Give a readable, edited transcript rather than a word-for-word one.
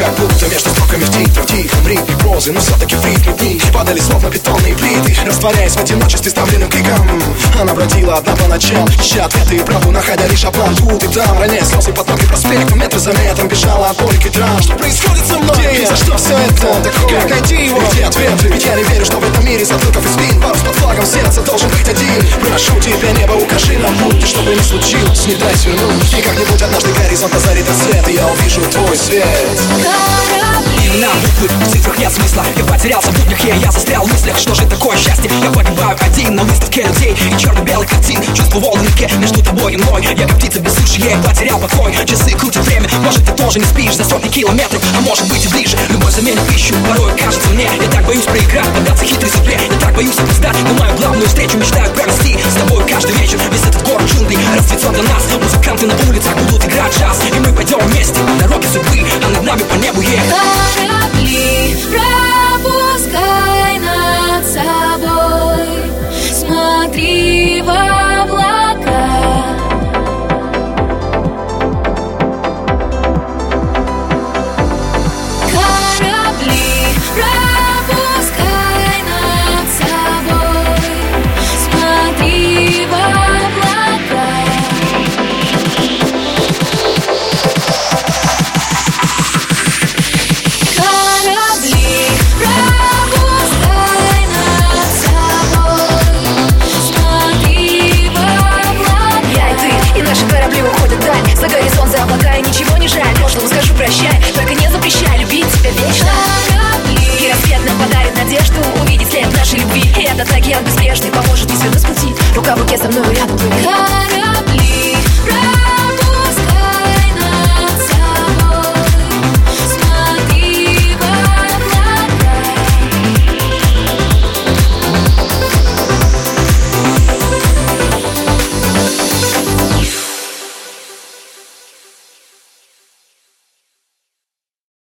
как будто между строками в тихом ритме прозы, но все-таки в ритме дни падали словно бетонные плиты, растворяясь в одиночестве ставленным криком. Она бродила одна по ночам, ища ответы и правду, находя лишь обман тут и там, роняя слезы под ноги проспектом, метр за метром бежала от боли к ветрам. Что происходит со мной? Где? За что все это? Как найти его? Где ответы? Ведь я не верю, что в этом мире затылков и спин парус под флагом сердца должен быть один. Прошу тебя, небо, укажи нам путь, и что бы ни случилось, не дай свернуть. И как-нибудь однажды горизонт озарит рассвет, и я увижу твой свет. Имена, буквы, в цифрах нет смысла. Я потерялся в буднях, я застрял в мыслях. Что же такое счастье? Я погибаю один на выставке людей и черно-белых картин. Чувство волн в реке между тобой и мной. Я как птица без суши, я потерял покой. Часы крутят время, может ты тоже не спишь за сотни километров, а может быть и ближе. Любой заменит пищу, порой кажется мне. Я так боюсь проиграть, поддаться хитрой судьбе. Я так боюсь опоздать на мою главную встречу. Мечтаю провести с тобой каждый вечер. Весь этот город джунглей расцветет для нас. Музыканты на улицах будут играть джаз, и мы пойдем вместе по дороге судьбы, а над нами по небу корабли, пропускай над собой, смотри в облака. Корабли, пропускай над собой, смотри в облака. Корабли, пропускай над собой, смотри в облака. Я и ты, и наши корабли уходят вдаль, за горизонт, за облака, и ничего не жаль. Прошлому скажу прощай, только не запрещай любить тебя вечно. И рассвет нам подарит надежду увидеть след нашей любви. И этот океан безбрежный поможет не свернуть с пути. Рука в руке со мной рядом плыви.